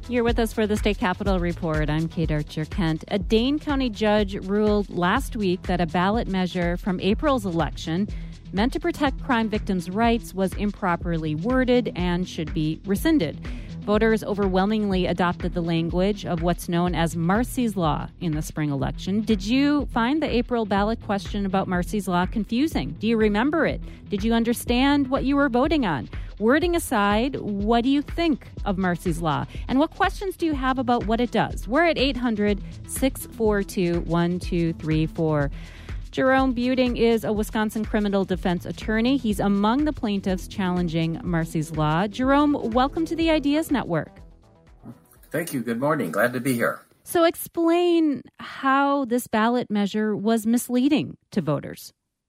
You're with us for the State Capitol Report. I'm Kate Archer-Kent. A Dane County judge ruled last week that a ballot measure from April's election meant to protect crime victims' rights was improperly worded and should be rescinded. Voters overwhelmingly adopted the language of what's known as Marsy's Law in the spring election. Did you find the April ballot question about Marsy's Law confusing? Do you remember it? Did you understand what you were voting on? Wording aside, what do you think of Marsy's Law? And what questions do you have about what it does? We're at 800-642-1234. Jerome Buting is a Wisconsin criminal defense attorney. He's among the plaintiffs challenging Marsy's Law. Jerome, welcome to the Ideas Network. Thank you. Good morning. Glad to be here. So explain how this ballot measure was misleading to voters.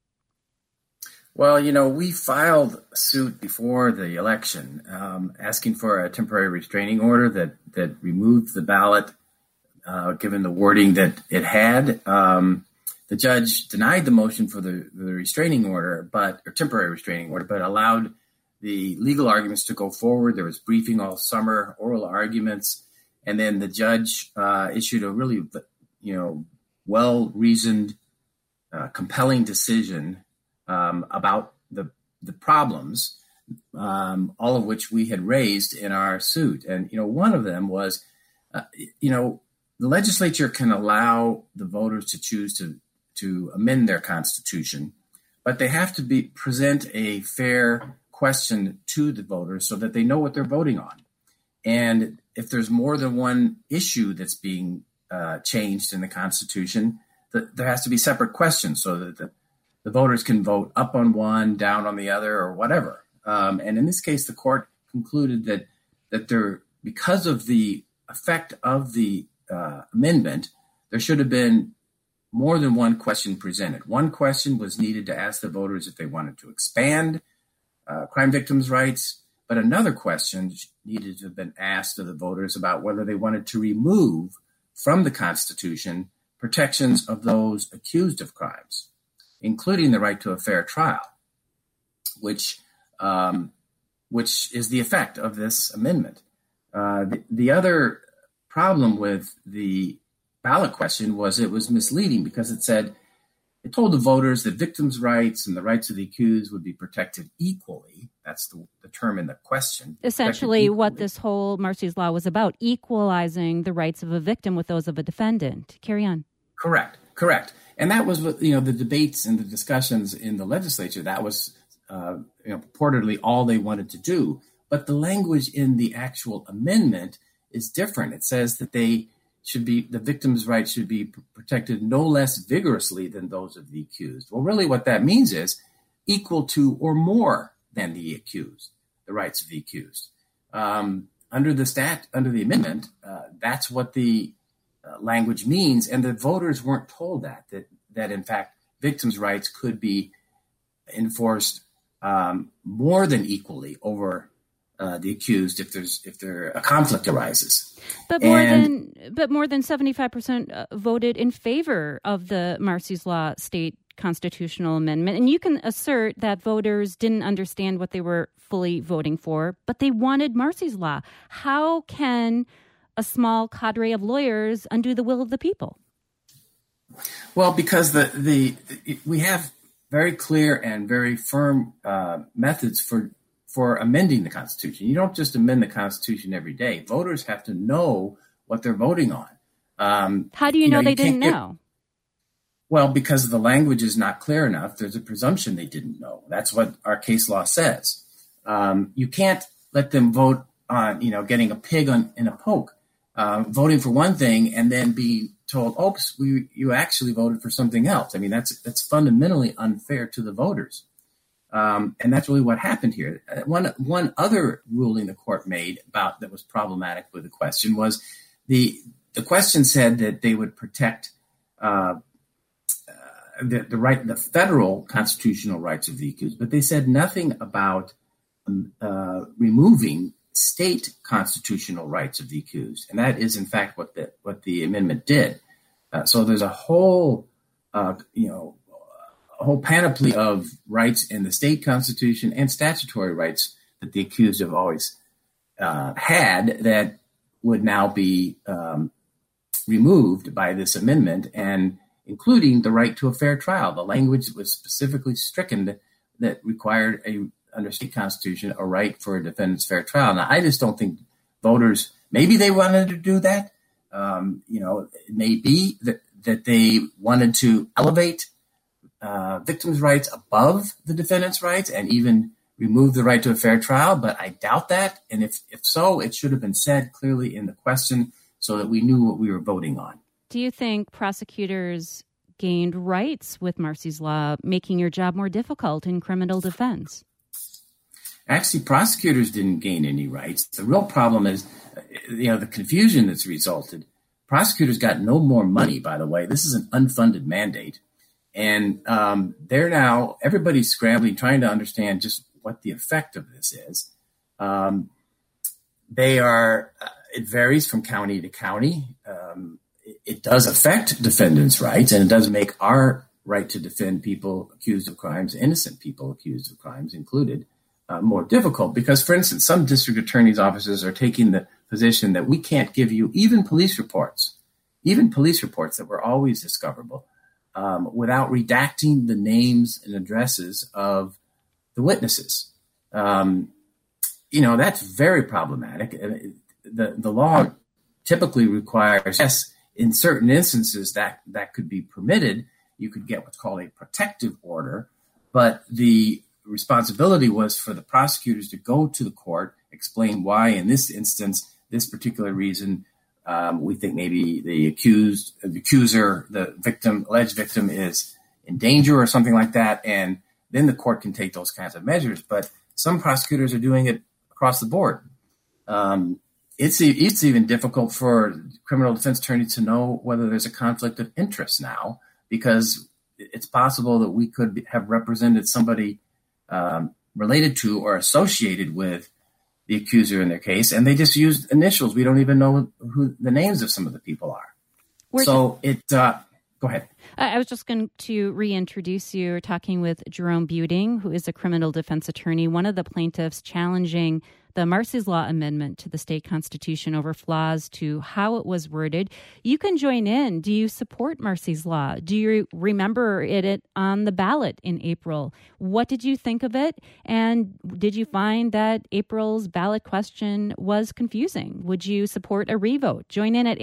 Well, we filed a suit before the election asking for a temporary restraining order that removed the ballot, given the wording that it had. The judge denied the motion for the restraining order, or temporary restraining order, but allowed the legal arguments to go forward. There was briefing all summer, oral arguments, and then the judge issued a really, well-reasoned, compelling decision about the problems, all of which we had raised in our suit. And, one of them was, the legislature can allow the voters to choose to amend their constitution, but they have to present a fair question to the voters so that they know what they're voting on. And if there's more than one issue that's being changed in the Constitution, there has to be separate questions so that the voters can vote up on one, down on the other, or whatever. And in this case, the court concluded that there, because of the effect of the amendment, there should have been more than one question presented. One question was needed to ask the voters if they wanted to expand crime victims' rights, but another question needed to have been asked of the voters about whether they wanted to remove from the Constitution protections of those accused of crimes, including the right to a fair trial, which is the effect of this amendment. The other problem with the ballot question was it was misleading because it told the voters that victims' rights and the rights of the accused would be protected equally. That's the term in the question. Essentially what this whole Marsy's Law was about, equalizing the rights of a victim with those of a defendant. Carry on. Correct. And that was what, the debates and the discussions in the legislature, that was purportedly all they wanted to do. But the language in the actual amendment is different. It says that the victim's rights should be protected no less vigorously than those of the accused. Well, really what that means is equal to or more than the accused, the rights of the accused. Under the amendment, that's what the language means, and the voters weren't told that in fact victims' rights could be enforced more than equally over the accused if a conflict arises. But more than 75% voted in favor of the Marsy's Law state constitutional amendment. And you can assert that voters didn't understand what they were fully voting for, but they wanted Marsy's Law. How can a small cadre of lawyers undo the will of the people? Well, because we have very clear and very firm methods for amending the Constitution. You don't just amend the Constitution every day. Voters have to know what they're voting on. How do you know they didn't know? Well, because the language is not clear enough. There's a presumption they didn't know. That's what our case law says. You can't let them vote on, getting a pig in a poke, voting for one thing and then be told, oops, you actually voted for something else. I mean, that's fundamentally unfair to the voters. And that's really what happened here. One other ruling the court made that was problematic with the question was the question said that they would protect the federal constitutional rights of the accused, but they said nothing about removing state constitutional rights of the accused, and that is in fact what the amendment did. So there's a whole panoply of rights in the state constitution and statutory rights that the accused have always had that would now be removed by this amendment, and including the right to a fair trial. The language was specifically stricken that required under state constitution, a right for a defendant's fair trial. Now, I just don't think voters, maybe they wanted to do that. It may be that they wanted to elevate victims' rights above the defendant's rights and even remove the right to a fair trial, but I doubt that. And if so, it should have been said clearly in the question so that we knew what we were voting on. Do you think prosecutors gained rights with Marsy's Law, making your job more difficult in criminal defense? Actually, prosecutors didn't gain any rights. The real problem is, the confusion that's resulted. Prosecutors got no more money, by the way. This is an unfunded mandate. And they're now, everybody's scrambling, trying to understand just what the effect of this is. It varies from county to county. It does affect defendants' rights, and it does make our right to defend people accused of crimes, innocent people accused of crimes included, more difficult. Because, for instance, some district attorney's offices are taking the position that we can't give you even police reports that were always discoverable, without redacting the names and addresses of the witnesses. That's very problematic. The law typically requires, yes, in certain instances that could be permitted. You could get what's called a protective order, but the responsibility was for the prosecutors to go to the court, explain why in this instance, this particular reason, we think maybe the accuser, the victim, alleged victim is in danger or something like that. And then the court can take those kinds of measures. But some prosecutors are doing it across the board. It's even difficult for criminal defense attorneys to know whether there's a conflict of interest now, because it's possible that we could have represented somebody related to or associated with the accuser in their case, and they just used initials. We don't even know who the names of some of the people are. Go ahead. I was just going to reintroduce you. We're talking with Jerome Buting, who is a criminal defense attorney, one of the plaintiffs challenging the Marsy's Law amendment to the state constitution over flaws to how it was worded. You can join in. Do you support Marsy's Law? Do you remember it on the ballot in April? What did you think of it? And did you find that April's ballot question was confusing? Would you support a revote? Join in at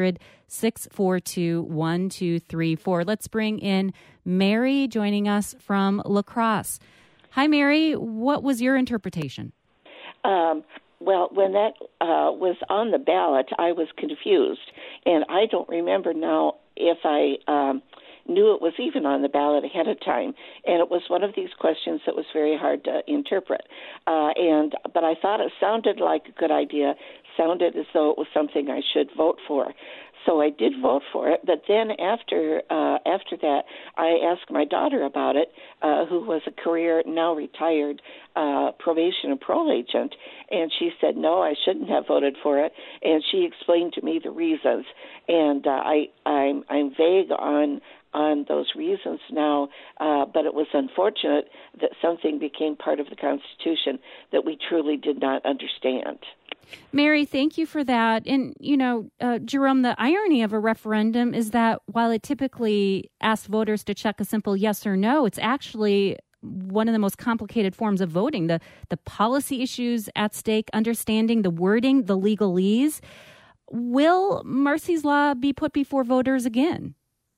800-642-1234. Let's bring in Mary joining us from La Crosse. Hi, Mary. What was your interpretation? Well, when that was on the ballot, I was confused, and I don't remember now if I knew it was even on the ballot ahead of time. And it was one of these questions that was very hard to interpret. But I thought it sounded like a good idea, sounded as though it was something I should vote for. So I did vote for it, but then after that, I asked my daughter about it, who was a career, now retired, probation and parole agent, and she said, no, I shouldn't have voted for it, and she explained to me the reasons, and I'm vague on those reasons now, but it was unfortunate that something became part of the Constitution that we truly did not understand. Mary, thank you for that. And, Jerome, the irony of a referendum is that while it typically asks voters to check a simple yes or no, it's actually one of the most complicated forms of voting. The policy issues at stake, understanding the wording, the legalese. Will Marsy's Law be put before voters again?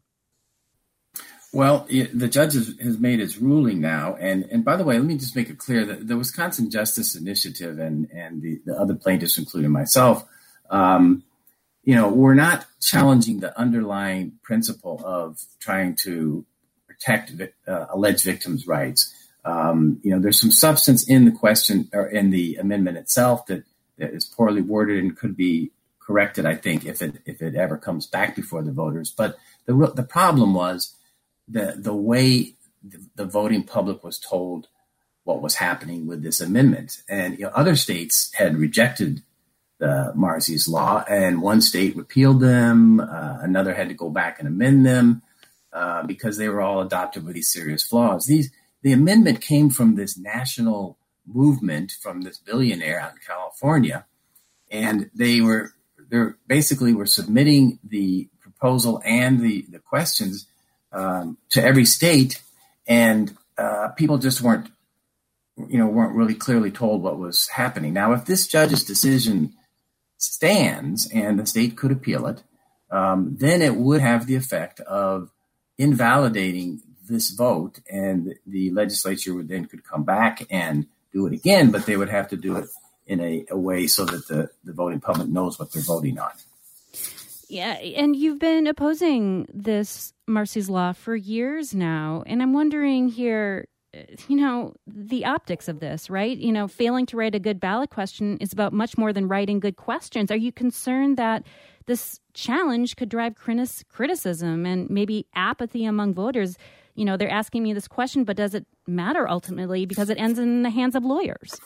Well, the judge has made his ruling now. And by the way, let me just make it clear that the Wisconsin Justice Initiative and the other plaintiffs, including myself, we're not challenging the underlying principle of trying to protect alleged victims' rights. There's some substance in the question or in the amendment itself that is poorly worded and could be corrected, I think, if it ever comes back before the voters. But the problem was the way the voting public was told what was happening with this amendment. And other states had rejected the Marsy's Law, and one state repealed them. Another had to go back and amend them because they were all adopted with these serious flaws. The amendment came from this national movement from this billionaire out in California, and they were basically were submitting the proposal and the questions to every state, and people just weren't really clearly told what was happening. Now, if this judge's decision stands and the state could appeal it, then it would have the effect of invalidating this vote, and the legislature would then could come back and do it again, but they would have to do it in a way so that the voting public knows what they're voting on. Yeah, and you've been opposing this Marsy's Law for years now, and I'm wondering here, the optics of this, right? Failing to write a good ballot question is about much more than writing good questions. Are you concerned that this challenge could drive criticism and maybe apathy among voters? They're asking me this question, but does it matter ultimately because it ends in the hands of lawyers?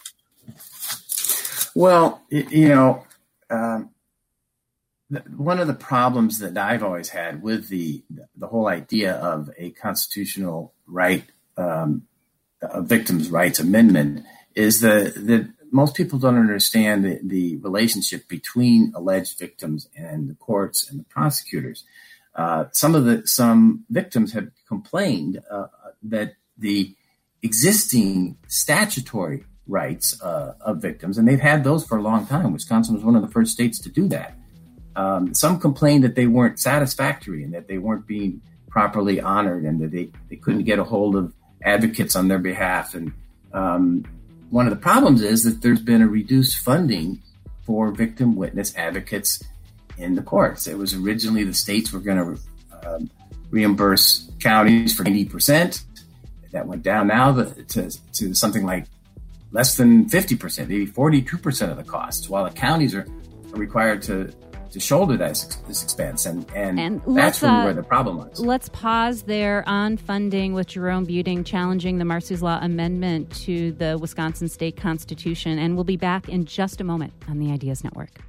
Well, one of the problems that I've always had with the whole idea of a constitutional right, a victims' rights amendment, is that most people don't understand the relationship between alleged victims and the courts and the prosecutors. Some victims have complained that the existing statutory rights of victims, and they've had those for a long time. Wisconsin was one of the first states to do that. Some complained that they weren't satisfactory and that they weren't being properly honored and that they couldn't get a hold of advocates on their behalf. And one of the problems is that there's been a reduced funding for victim witness advocates in the courts. It was originally the states were going to reimburse counties for 90%. That went down now to something like less than 50%, maybe 42% of the costs, while the counties are required to shoulder this expense. And that's really where the problem was. Let's pause there on funding with Jerome Buting challenging the Marsy's Law amendment to the Wisconsin State Constitution. And we'll be back in just a moment on the Ideas Network.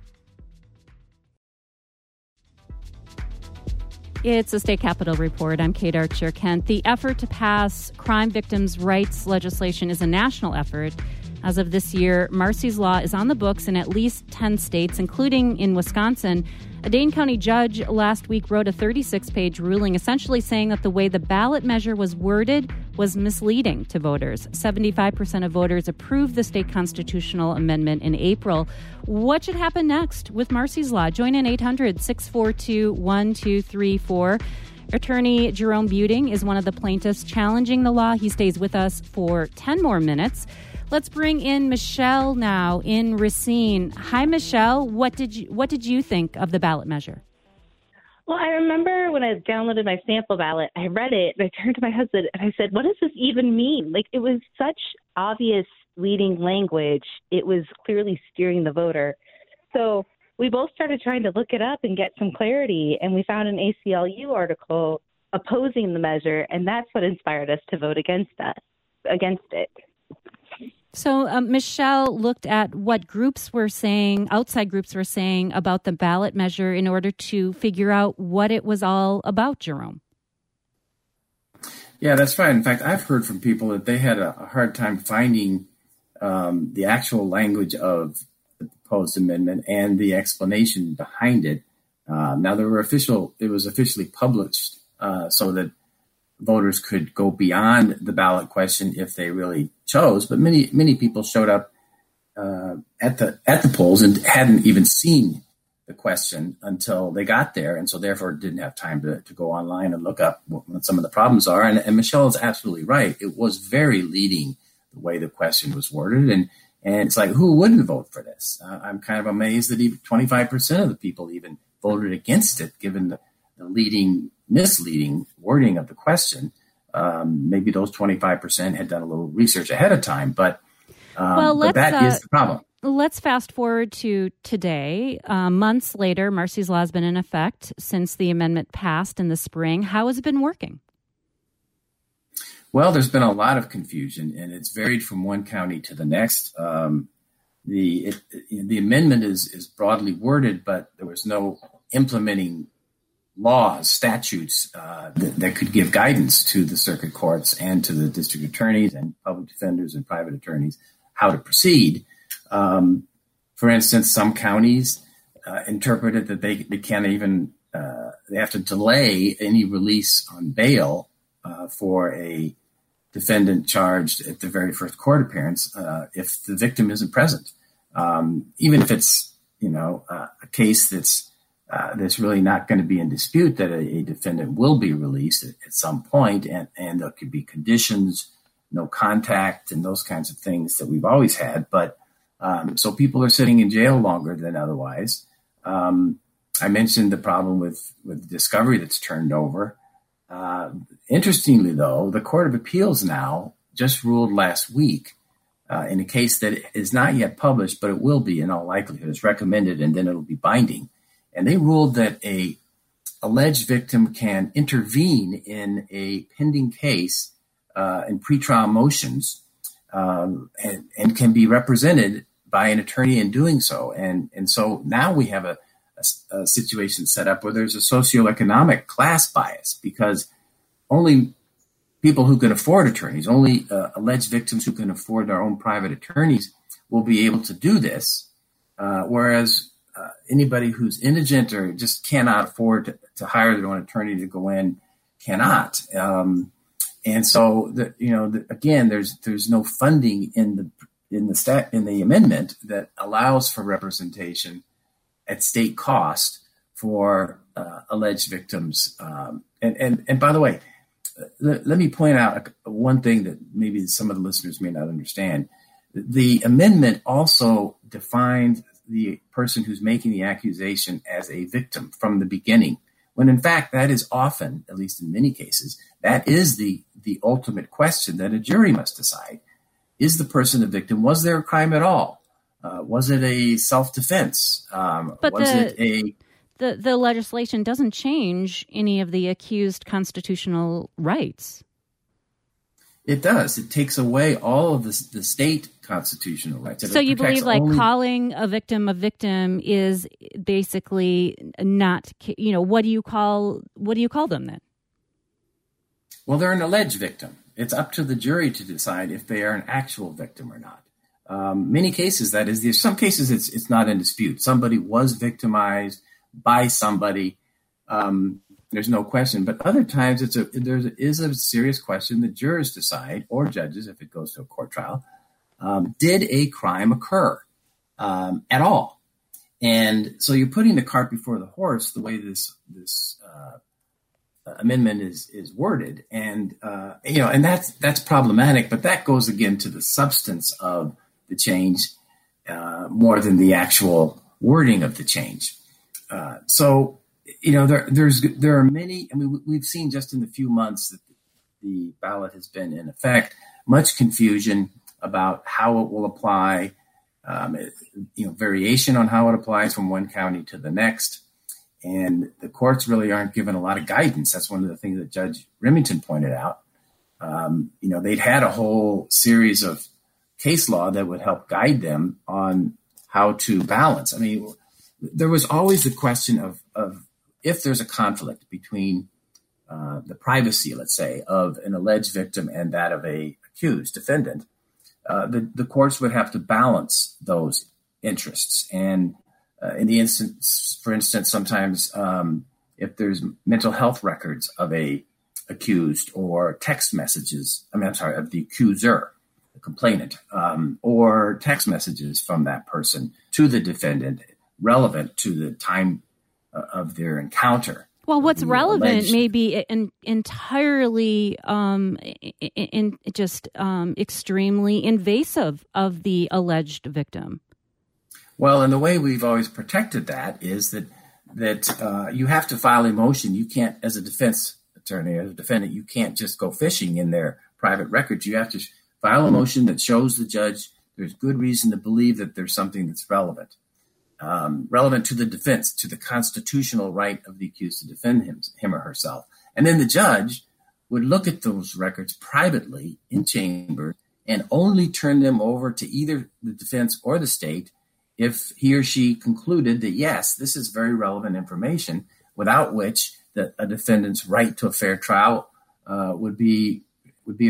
It's a State Capitol Report. I'm Kate Archer-Kent. The effort to pass crime victims' rights legislation is a national effort. As of this year, Marsy's Law is on the books in at least 10 states, including in Wisconsin. A Dane County judge last week wrote a 36-page ruling essentially saying that the way the ballot measure was worded was misleading to voters. 75% of voters approved the state constitutional amendment in April. What should happen next with Marsy's Law? Join in 800-642-1234. Attorney Jerome Buting is one of the plaintiffs challenging the law. He stays with us for 10 more minutes. Let's bring in Michelle now in Racine. Hi, Michelle. What did you think of the ballot measure? Well, I remember when I downloaded my sample ballot, I read it, and I turned to my husband, and I said, what does this even mean? Like, it was such obvious leading language. It was clearly steering the voter. So we both started trying to look it up and get some clarity, and we found an ACLU article opposing the measure, and that's what inspired us to vote against it. So Michelle looked at what groups were saying, outside groups were saying about the ballot measure in order to figure out what it was all about, Jerome. Yeah, that's right. In fact, I've heard from people that they had a hard time finding the actual language of the proposed amendment and the explanation behind it. Now, it was officially published so that voters could go beyond the ballot question if they really chose. But many people showed up at the polls and hadn't even seen the question until they got there, and so therefore didn't have time to go online and look up what some of the problems are. And Michelle is absolutely right. It was very leading the way the question was worded, and it's like, who wouldn't vote for this? I'm kind of amazed that even 25% of the people even voted against it, given the misleading wording of the question. Maybe those 25% had done a little research ahead of time, but that is the problem. Let's fast forward to today. Months later, Marsy's Law has been in effect since the amendment passed in the spring. How has it been working? Well, there's been a lot of confusion, and it's varied from one county to the next. The amendment is broadly worded, but there was no implementing laws, statutes that could give guidance to the circuit courts and to the district attorneys and public defenders and private attorneys how to proceed. For instance, some counties interpreted that they can't even they have to delay any release on bail for a defendant charged at the very first court appearance if the victim isn't present, even if it's a case that's really not going to be in dispute, that a defendant will be released at some point, and there could be conditions, no contact, and those kinds of things that we've always had. But so people are sitting in jail longer than otherwise. I mentioned the problem with discovery that's turned over. Interestingly, though, the Court of Appeals now just ruled last week in a case that is not yet published, but it will be in all likelihood. It's recommended, and then it'll be binding. And they ruled that a alleged victim can intervene in a pending case in pretrial motions and can be represented by an attorney in doing so. And so now we have a situation set up where there's a socioeconomic class bias, because only people who can afford attorneys, only alleged victims who can afford their own private attorneys will be able to do this, whereas anybody who's indigent or just cannot afford to hire their own attorney to go in cannot. And so, again, there's no funding in the amendment that allows for representation at state cost for alleged victims. And by the way, let me point out one thing that maybe some of the listeners may not understand. The amendment also defined the person who's making the accusation as a victim from the beginning, when in fact that is often, at least in many cases, that is the ultimate question that a jury must decide. Is the person a victim? Was there a crime at all? Was it a self-defense? But the legislation doesn't change any of the accused constitutional rights. It does. It takes away all of the state constitutional rights. So you believe calling a victim is basically not, what do you call them then? Well, they're an alleged victim. It's up to the jury to decide if they are an actual victim or not. Many cases, that is, there's some cases it's not in dispute. Somebody was victimized by somebody. There's no question. But other times there is a serious question that jurors decide, or judges if it goes to a court trial. Did a crime occur at all? And so you're putting the cart before the horse the way this amendment is worded. And, and that's problematic, but that goes again to the substance of the change more than the actual wording of the change. So there are many. I mean, we've seen just in the few months that the ballot has been in effect, much confusion about how it will apply, variation on how it applies from one county to the next. And the courts really aren't given a lot of guidance. That's one of the things that Judge Remington pointed out. They'd had a whole series of case law that would help guide them on how to balance. I mean, there was always the question of if there's a conflict between the privacy, let's say, of an alleged victim and that of a accused defendant, the courts would have to balance those interests. And in the instance, for instance, sometimes if there's mental health records of a accused or text messages, of the accuser, the complainant, or text messages from that person to the defendant relevant to the time of their encounter. Well, what's relevant may be entirely extremely invasive of the alleged victim. Well, and the way we've always protected that is that you have to file a motion. You can't, as a defense attorney, as a defendant, you can't just go fishing in their private records. You have to file a motion that shows the judge there's good reason to believe that there's something that's relevant. Relevant to the defense, to the constitutional right of the accused to defend him or herself. And then the judge would look at those records privately in chamber and only turn them over to either the defense or the state if he or she concluded that, yes, this is very relevant information, without which a defendant's right to a fair trial would be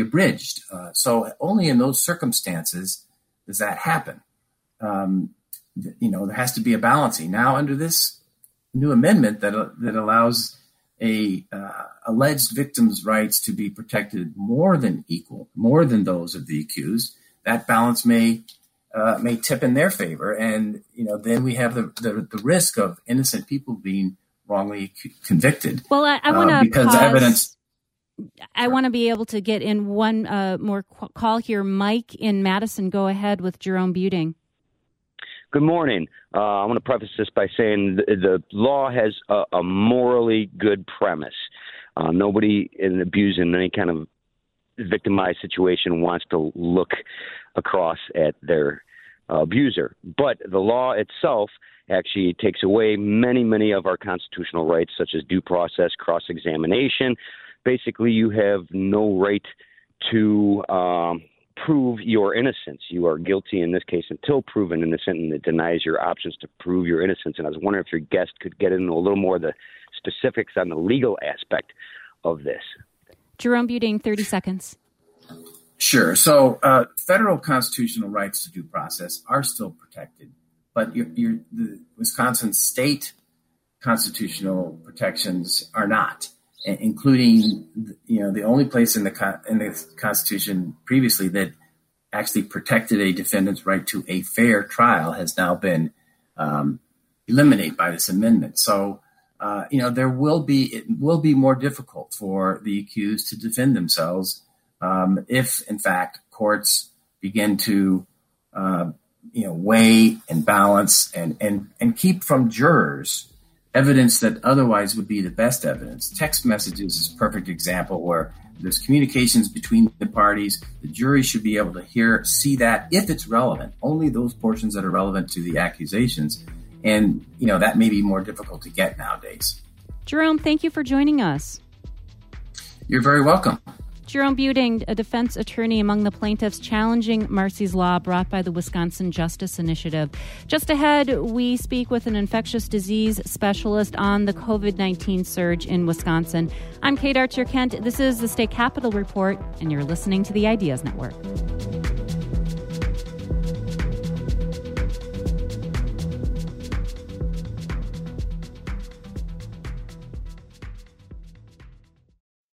would be abridged. So only in those circumstances does that happen. there has to be a balancing. Now, under this new amendment that allows a alleged victim's rights to be protected more than those of the accused, that balance may tip in their favor, and then we have the risk of innocent people being wrongly convicted. Well, I want to because evidence. I want to be able to get in one more call here. Mike in Madison, go ahead with Jerome Buting. Good morning. I want to preface this by saying the law has a morally good premise. Nobody in abusing any kind of victimized situation wants to look across at their abuser. But the law itself actually takes away many, many of our constitutional rights, such as due process, cross-examination. Basically, you have no right to prove your innocence. You are guilty in this case until proven innocent, and it denies your options to prove your innocence. And I was wondering if your guest could get into a little more of the specifics on the legal aspect of this. Jerome Buting, 30 seconds. Sure. So federal constitutional rights to due process are still protected, but the Wisconsin state constitutional protections are not, including the only place in the Constitution previously that actually protected a defendant's right to a fair trial has now been eliminated by this amendment. So it will be more difficult for the accused to defend themselves if, in fact, courts begin to weigh and balance and keep from jurors evidence that otherwise would be the best evidence. Text messages is a perfect example where there's communications between the parties. The jury should be able to see that if it's relevant, only those portions that are relevant to the accusations. And, that may be more difficult to get nowadays. Jerome, thank you for joining us. You're very welcome. Jerome Buting, a defense attorney among the plaintiffs challenging Marsy's law brought by the Wisconsin Justice Initiative. Just ahead, we speak with an infectious disease specialist on the COVID-19 surge in Wisconsin. I'm Kate Archer-Kent. This is the State Capitol Report, and you're listening to the Ideas Network.